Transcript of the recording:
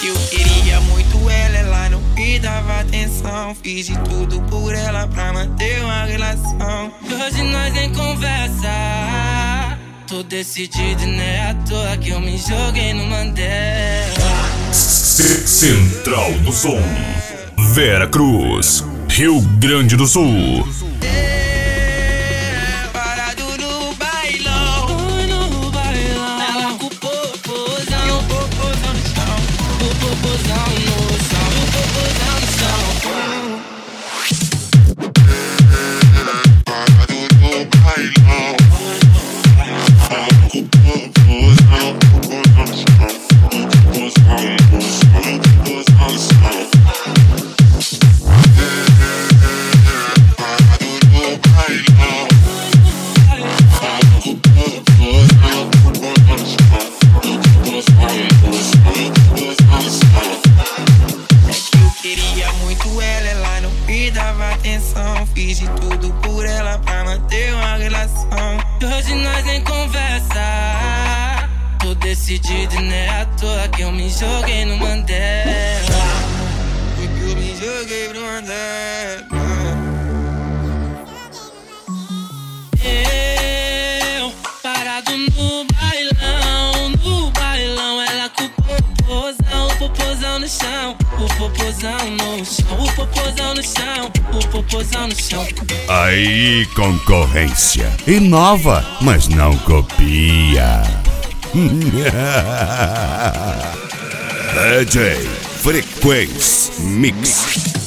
Eu queria muito ela não me dava atenção. Fiz de tudo por ela pra manter uma relação. Hoje nós nem conversa. Tô decidido, né? À toa que eu me joguei no Mandela. Central do Som, Vera Cruz, Rio Grande do Sul. Parado no bailão. No bailão. Ela com o popozão. E o popozão no chão. O popozão no chão. O popozão no chão. Parado no bailão. Queria muito ela não me dava atenção. Fiz de tudo por ela pra manter uma relação. Hoje nós nem conversa. Tô decidido, né? À toa que eu me joguei no Mandela. Foi que eu me joguei pro Mandela. Eu parado no bailão. No bailão ela com o popozão. O popozão no chão. O popozão no chão. O popozão no chão. O popozão no chão. Aí, concorrência. Inova, mas não copia. DJ Frequência Mix.